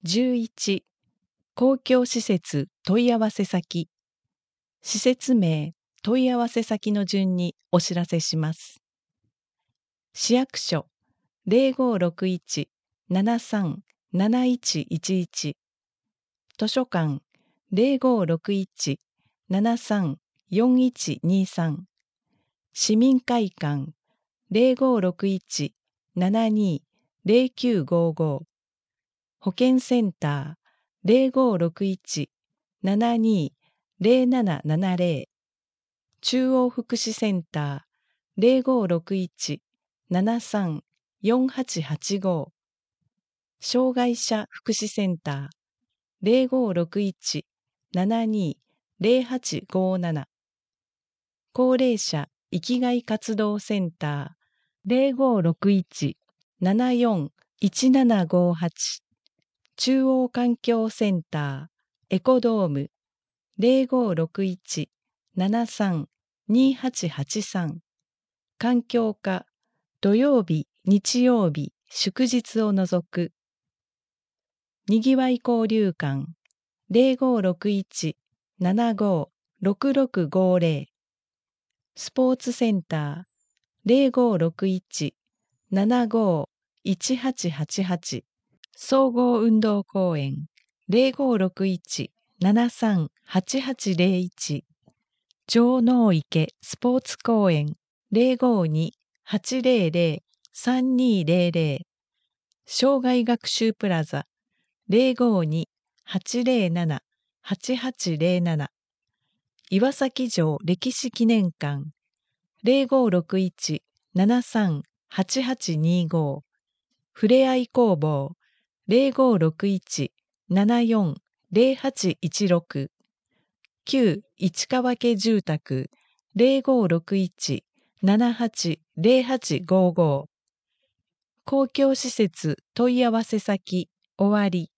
11、公共施設問い合わせ先。施設名、問い合わせ先の順にお知らせします。市役所0561-73-7111、図書館0561-73-4123、市民会館0561-72-0955、保健センター0561-72-0770、中央福祉センター0561-73-4885、障害者福祉センター0561-72-0857、高齢者生きがい活動センター0561-74-1758、中央環境センターエコドーム0561-73-2883、環境課土曜日、日曜日、祝日を除く。にぎわい交流館0561-75-6650、スポーツセンター0561-75-1888、総合運動公園0561-73-8801、城農池スポーツ公園052800-3200、障害学習プラザ052807-8807、岩崎城歴史記念館0561-73-8825、ふれあい工房0561-74-0816、旧市川家住宅0561-780855、公共施設問い合わせ先終わり。